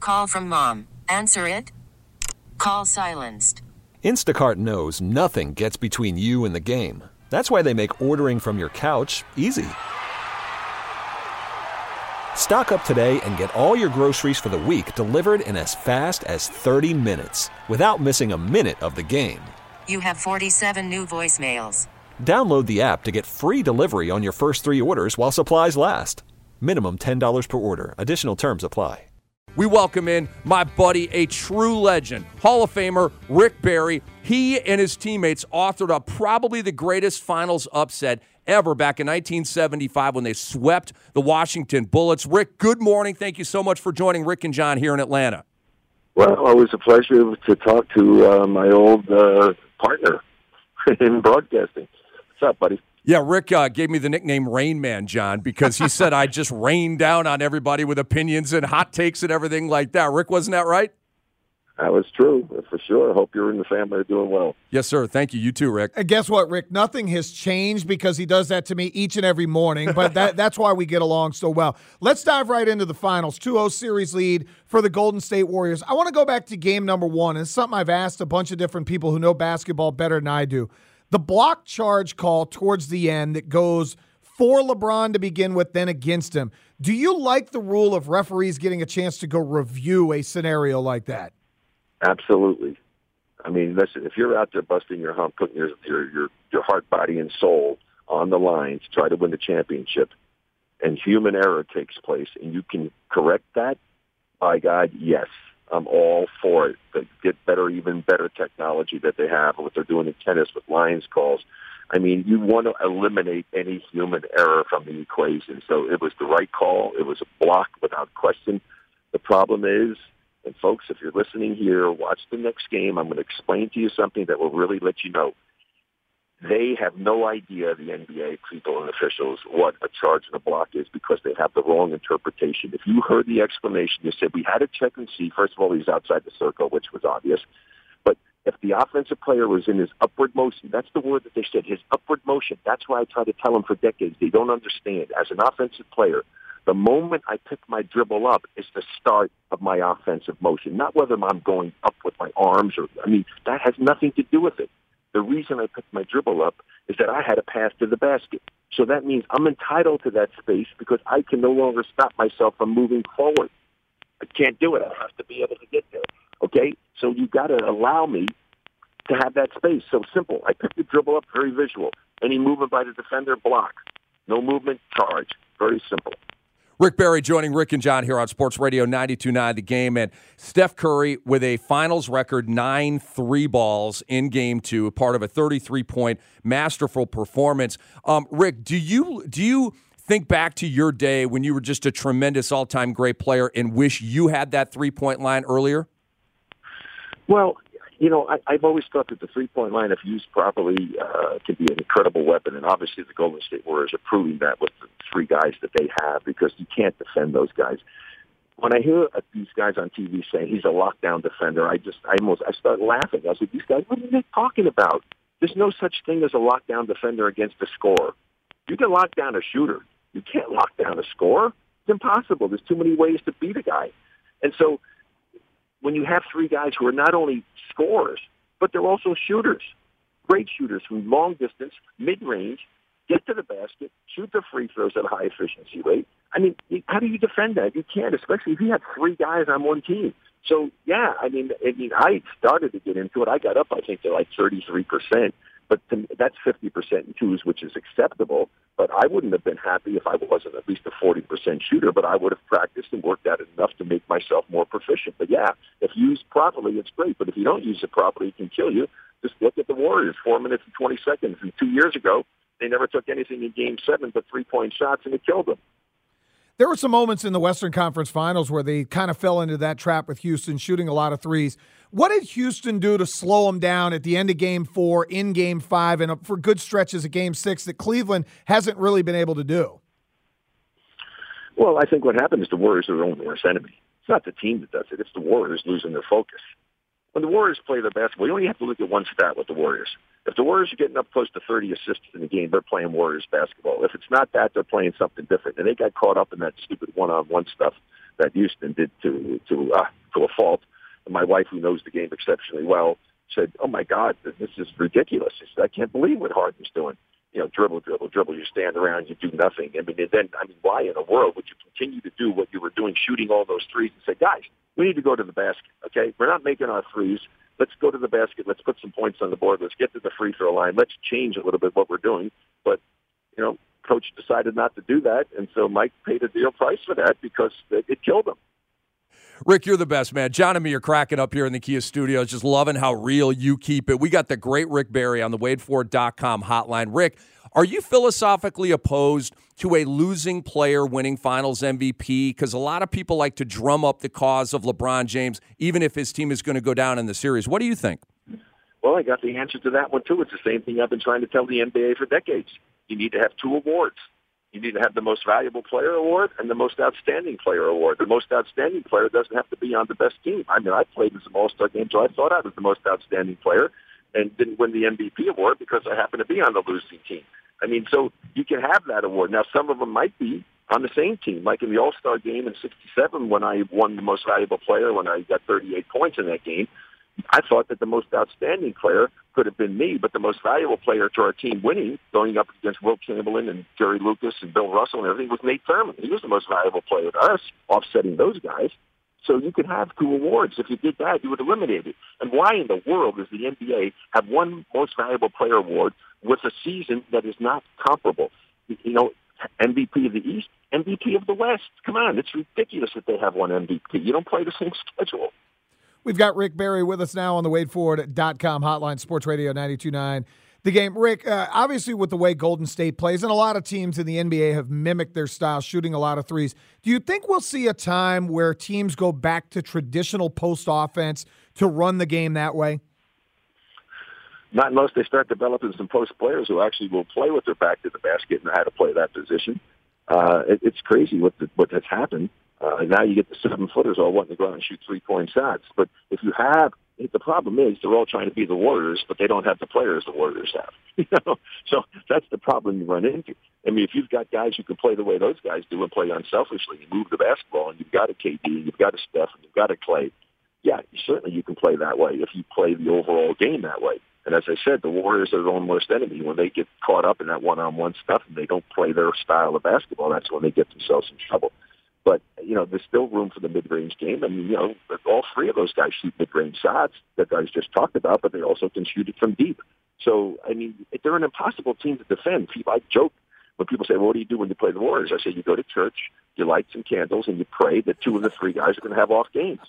Call from mom. Answer it. Call silenced. Instacart knows nothing gets between you and the game. That's why they make ordering from your couch easy. Stock up today and get all your groceries for the week delivered in as fast as 30 minutes without missing a minute of the game. You have 47 new voicemails. Download the app to get free delivery on your first 3 orders while supplies last. Minimum $10 per order. Additional terms apply. We welcome in my buddy, a true legend, Hall of Famer, Rick Barry. He and his teammates authored up probably the greatest finals upset ever back in 1975 when they swept the Washington Bullets. Rick, good morning. Thank you so much for joining Rick and John here in Atlanta. Well, it was a pleasure to talk to my old partner in broadcasting. What's up, buddy? Yeah, Rick gave me the nickname Rain Man, John, because he said I just rain down on everybody with opinions and hot takes and everything like that. Rick, wasn't that right? That was true, for sure. I hope you're in the family are doing well. Yes, sir. Thank you. You too, Rick. And guess what, Rick? Nothing has changed because he does that to me each and every morning, but that's why we get along so well. Let's dive right into the finals. 2-0 series lead for the Golden State Warriors. I want to go back to game number 1, and it's something I've asked a bunch of different people who know basketball better than I do. The block charge call towards the end that goes for LeBron to begin with, then against him. Do you like the rule of referees getting a chance to go review a scenario like that? Absolutely. I mean, listen, if you're out there busting your hump, putting your heart, body, and soul on the line to try to win the championship, and human error takes place, and you can correct that, by God, yes. I'm all for it. They get even better technology that they have, what they're doing in tennis with lines calls. I mean, you want to eliminate any human error from the equation. So it was the right call. It was a block without question. The problem is, and folks, if you're listening here, watch the next game. I'm going to explain to you something that will really let you know. They have no idea, the NBA people and officials, what a charge and a block is because they have the wrong interpretation. If you heard the explanation, you said we had to check and see. First of all, he's outside the circle, which was obvious. But if the offensive player was in his upward motion, that's the word that they said, his upward motion. That's why I try to tell them for decades. They don't understand. As an offensive player, the moment I pick my dribble up is the start of my offensive motion, not whether I'm going up with my arms that has nothing to do with it. The reason I picked my dribble up is that I had a pass to the basket. So that means I'm entitled to that space because I can no longer stop myself from moving forward. I can't do it. I have to be able to get there. Okay? So you got to allow me to have that space. So simple. I picked the dribble up, very visual. Any movement by the defender, block. No movement, charge. Very simple. Rick Barry joining Rick and John here on Sports Radio 92.9 The Game. And Steph Curry with a finals record 9 3-balls in Game 2, part of a 33-point masterful performance. Rick, do you think back to your day when you were just a tremendous all-time great player and wish you had that three-point line earlier? Well, I've always thought that the three-point line, if used properly, can be an incredible weapon. And obviously the Golden State Warriors are proving that with the 3 guys that they have because you can't defend those guys. When I hear these guys on TV saying he's a lockdown defender, I start laughing. I said, these guys, what are they talking about? There's no such thing as a lockdown defender against a scorer. You can lock down a shooter. You can't lock down a scorer. It's impossible. There's too many ways to beat a guy. And so when you have 3 guys who are not only scorers, but they're also shooters, great shooters from long distance, mid-range, get to the basket, shoot the free throws at a high efficiency rate. I mean, how do you defend that? You can't, especially if you have 3 guys on one team. So, yeah, I mean, I started to get into it. I got up, I think, to like 33%. But that's 50% in twos, which is acceptable. But I wouldn't have been happy if I wasn't at least a 40% shooter, but I would have practiced and worked at it enough to make myself more proficient. But, yeah, if used properly, it's great. But if you don't use it properly, it can kill you. Just look at the Warriors, 4 minutes and 20 seconds. And 2 years ago, they never took anything in Game 7 but 3-point shots, and it killed them. There were some moments in the Western Conference Finals where they kind of fell into that trap with Houston, shooting a lot of threes. What did Houston do to slow them down at the end of Game 4, in Game 5, and for good stretches of Game 6 that Cleveland hasn't really been able to do? Well, I think what happened is the Warriors are their own worst enemy. It's not the team that does it. It's the Warriors losing their focus. When the Warriors play their basketball, you only have to look at one stat with the Warriors. If the Warriors are getting up close to 30 assists in the game, they're playing Warriors basketball. If it's not that, they're playing something different. And they got caught up in that stupid one-on-one stuff that Houston did to a fault. And my wife, who knows the game exceptionally well, said, "Oh my God, this is ridiculous. She said, I can't believe what Harden's doing. You know, dribble. You stand around, you do nothing. Why in the world would you continue to do what you were doing, shooting all those threes, and say, guys, we need to go to the basket, okay? We're not making our threes. Let's go to the basket. Let's put some points on the board. Let's get to the free throw line. Let's change a little bit what we're doing." But, coach decided not to do that, and so Mike paid a dear price for that because it killed him. Rick, you're the best, man. John and me are cracking up here in the Kia studios, just loving how real you keep it. We got the great Rick Barry on the WadeFord.com hotline. Rick, are you philosophically opposed to a losing player winning Finals MVP? Because a lot of people like to drum up the cause of LeBron James, even if his team is going to go down in the series. What do you think? Well, I got the answer to that one, too. It's the same thing I've been trying to tell the NBA for decades. You need to have two awards. You need to have the most valuable player award and the most outstanding player award. The most outstanding player doesn't have to be on the best team. I played in some All-Star games, so I thought I was the most outstanding player and didn't win the MVP award because I happened to be on the losing team. So you can have that award. Now, some of them might be on the same team, like in the All-Star game in '67 when I won the most valuable player when I got 38 points in that game. I thought that the most outstanding player could have been me, but the most valuable player to our team winning, going up against Wilt Chamberlain and Jerry Lucas and Bill Russell and everything, was Nate Thurmond. He was the most valuable player to us, offsetting those guys. So you could have two awards. If you did that, you would eliminate it. And why in the world does the NBA have one most valuable player award with a season that is not comparable? MVP of the East, MVP of the West. Come on, it's ridiculous that they have one MVP. You don't play the same schedule. We've got Rick Barry with us now on the WadeFord.com hotline, Sports Radio 92.9. The game, Rick, obviously with the way Golden State plays, and a lot of teams in the NBA have mimicked their style, shooting a lot of threes. Do you think we'll see a time where teams go back to traditional post offense to run the game that way? Not unless they start developing some post players who actually will play with their back to the basket and know how to play that position. It's crazy what has happened. Now you get the 7-footers all wanting to go out and shoot 3-point shots. But the problem is they're all trying to be the Warriors, but they don't have the players the Warriors have. So that's the problem you run into. If you've got guys who can play the way those guys do and play unselfishly, you move the basketball, and you've got a KD, and you've got a Steph, and you've got a Clay. Yeah, certainly you can play that way if you play the overall game that way. And as I said, the Warriors are their own worst enemy. When they get caught up in that one-on-one stuff and they don't play their style of basketball, that's when they get themselves in trouble. But, there's still room for the mid-range game. All three of those guys shoot mid-range shots that guys just talked about, but they also can shoot it from deep. So, they're an impossible team to defend. I joke when people say, well, what do you do when you play the Warriors? I say you go to church, you light some candles, and you pray that two of the three guys are going to have off games.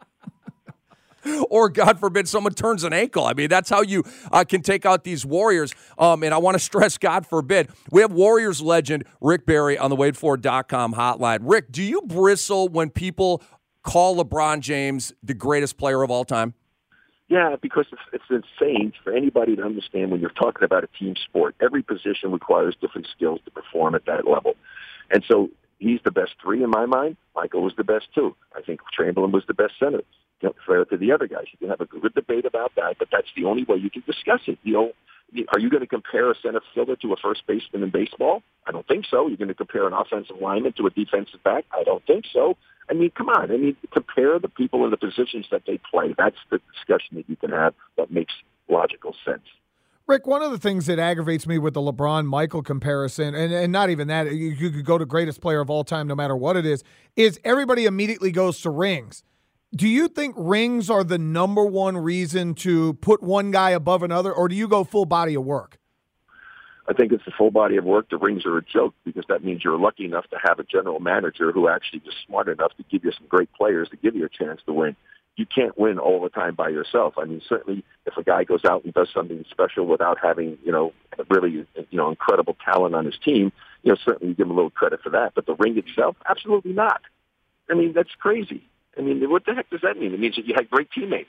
Or, God forbid, someone turns an ankle. That's how you can take out these Warriors. And I want to stress, God forbid, we have Warriors legend Rick Barry on the WadeFord.com hotline. Rick, do you bristle when people call LeBron James the greatest player of all time? Yeah, because it's insane for anybody to understand when you're talking about a team sport. Every position requires different skills to perform at that level. And so he's the best three in my mind. Michael was the best two. I think Chamberlain was the best center. Fair to the other guys. You can have a good debate about that, but that's the only way you can discuss it. Are you going to compare a center fielder to a first baseman in baseball? I don't think so. You're going to compare an offensive lineman to a defensive back? I don't think so. Come on. Compare the people in the positions that they play. That's the discussion that you can have that makes logical sense. Rick, one of the things that aggravates me with the LeBron-Michael comparison, and not even that, you could go to greatest player of all time no matter what it is everybody immediately goes to rings. Do you think rings are the number one reason to put one guy above another, or do you go full body of work? I think it's the full body of work. The rings are a joke because that means you're lucky enough to have a general manager who actually is smart enough to give you some great players to give you a chance to win. You can't win all the time by yourself. Certainly if a guy goes out and does something special without having, really, incredible talent on his team, certainly you give him a little credit for that. But the ring itself, absolutely not. That's crazy. What the heck does that mean? It means that you had great teammates.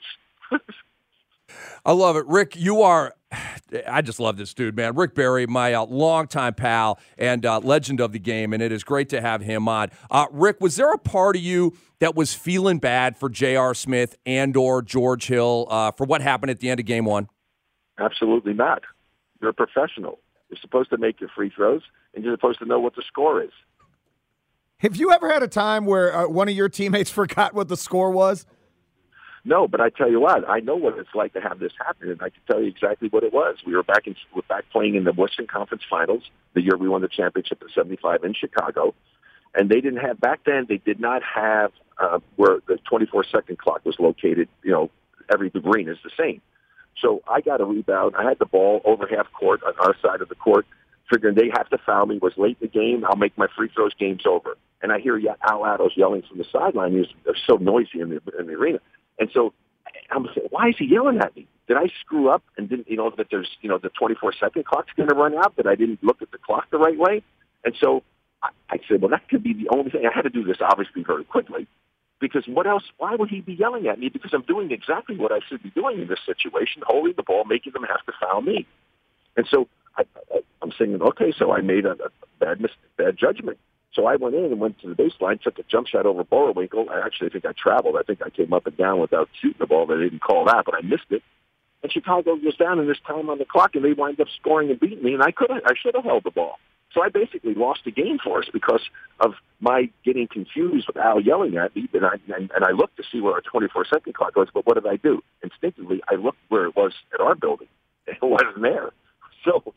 I love it. Rick, I just love this dude, man. Rick Barry, my longtime pal and legend of the game, and it is great to have him on. Rick, was there a part of you that was feeling bad for J.R. Smith and or George Hill for what happened at the end of Game 1? Absolutely not. You're a professional. You're supposed to make your free throws, and you're supposed to know what the score is. Have you ever had a time where one of your teammates forgot what the score was? No, but I tell you what, I know what it's like to have this happen, and I can tell you exactly what it was. We're back playing in the Western Conference Finals the year we won the championship in '75 in Chicago, and they did not have where the 24-second clock was located. Every arena is the same. So I got a rebound. I had the ball over half court on our side of the court, figuring they have to foul me. Was late in the game. I'll make my free throws. Game's over. And I hear Al Attos yelling from the sideline. He was so noisy in the arena. And so I'm saying, why is he yelling at me? Did I screw up and didn't, that there's, the 24-second clock's going to run out, that I didn't look at the clock the right way? And so I said, well, that could be the only thing. I had to do this, obviously, very quickly. Because what else? Why would he be yelling at me? Because I'm doing exactly what I should be doing in this situation, holding the ball, making them have to foul me. And so I'm saying, okay, so I made a bad judgment. So I went in and went to the baseline, took a jump shot over Borowinkle. I think I traveled. I think I came up and down without shooting the ball. They didn't call that, but I missed it. And Chicago was down in this time on the clock, and they wind up scoring and beating me, and I should have held the ball. So I basically lost the game for us because of my getting confused with Al yelling at me. And I looked to see where our 24-second clock was, but what did I do? Instinctively, I looked where it was at our building. It wasn't there. So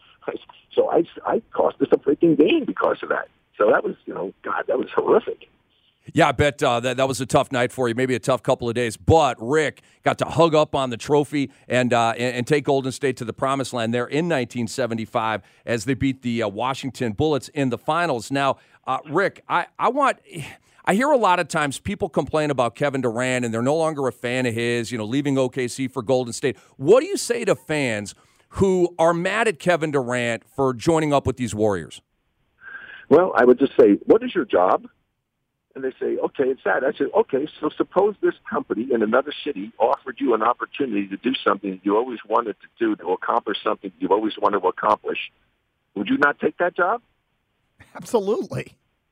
I cost us a freaking game because of that. So that was, that was horrific. Yeah, I bet that was a tough night for you, maybe a tough couple of days. But Rick got to hug up on the trophy and take Golden State to the promised land there in 1975 as they beat the Washington Bullets in the finals. Now, Rick, I hear a lot of times people complain about Kevin Durant and they're no longer a fan of his, leaving OKC for Golden State. What do you say to fans who are mad at Kevin Durant for joining up with these Warriors? Well, I would just say, what is your job? And they say, okay, it's that. I said, okay, so suppose this company in another city offered you an opportunity to do something that you always wanted to do, to accomplish something you always wanted to accomplish. Would you not take that job? Absolutely.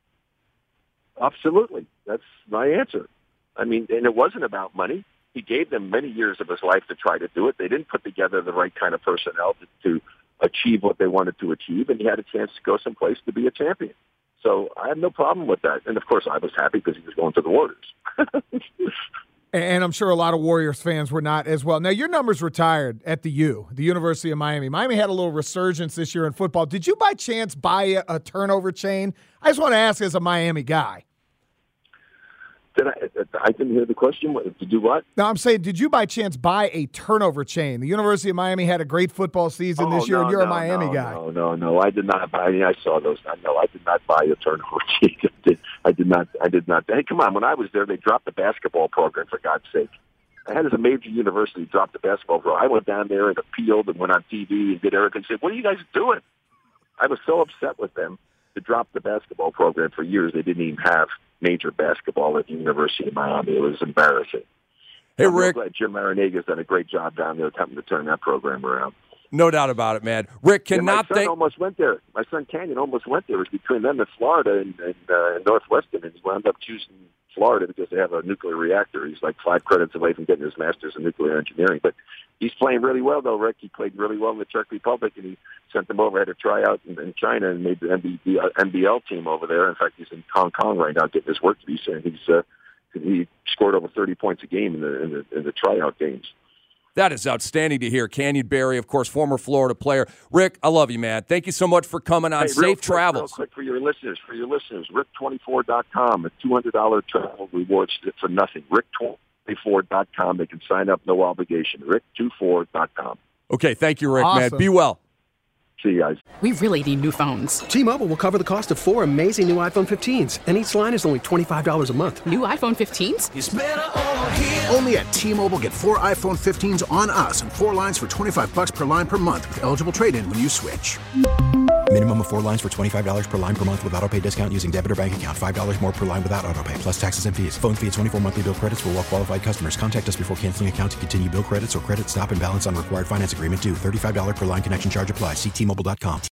Absolutely. That's my answer. I mean, and it wasn't about money. He gave them many years of his life to try to do it. They didn't put together the right kind of personnel to achieve what they wanted to achieve, and he had a chance to go someplace to be a champion. So I have no problem with that. And, of course, I was happy because he was going to the Warriors. And I'm sure a lot of Warriors fans were not as well. Now, your number's retired at the University of Miami. Miami had a little resurgence this year in football. Did you by chance buy a turnover chain? I just want to ask as a Miami guy. I didn't hear the question. To do what? No, I'm saying, did you by chance buy a turnover chain? The University of Miami had a great football season this year, and you're a Miami guy. No. I did not buy. I saw those. No, I did not buy a turnover chain. I did not. Hey, come on. When I was there, they dropped the basketball program, for God's sake. I had as a major university drop the basketball program. I went down there and appealed and went on TV and did everything. Said, what are you guys doing? I was so upset with them to drop the basketball program for years. They didn't even have major basketball at the University of Miami. It was embarrassing. Hey, Rick. Jim Maranaga's done a great job down there attempting to turn that program around. No doubt about it, man. Rick, cannot my son almost went there. My son Canyon almost went there. It was between them and Florida and Northwestern, and he wound up choosing Florida because they have a nuclear reactor. He's like 5 credits away from getting his master's in nuclear engineering. But he's playing really well, though, Rick. He played really well in the Czech Republic, and he sent them over, had a tryout in China, and made the NBL team over there. In fact, he's in Hong Kong right now getting his work visa, and he scored over 30 points a game in the tryout games. That is outstanding to hear. Canyon Barry, of course, former Florida player. Rick, I love you, man. Thank you so much for coming on. Safe travels. Real quick for your listeners, Rick24.com, a $200 travel rewards for nothing. Rick24.com. They can sign up, no obligation. Rick24.com. Okay, thank you, Rick, awesome. Man. Be well. See you guys. We really need new phones. T-Mobile will cover the cost of 4 amazing new iPhone 15s, and each line is only $25 a month. New iPhone 15s? It's better over here. Only at T-Mobile, get 4 iPhone 15s on us and 4 lines for $25 per line per month with eligible trade-in when you switch. Minimum of 4 lines for $25 per line per month with autopay discount using debit or bank account. $5 more per line without autopay, plus taxes and fees. Phone fee at 24 monthly bill credits for well-qualified customers. Contact us before canceling account to continue bill credits or credit stop and balance on required finance agreement due. $35 per line connection charge applies. See T-Mobile.com.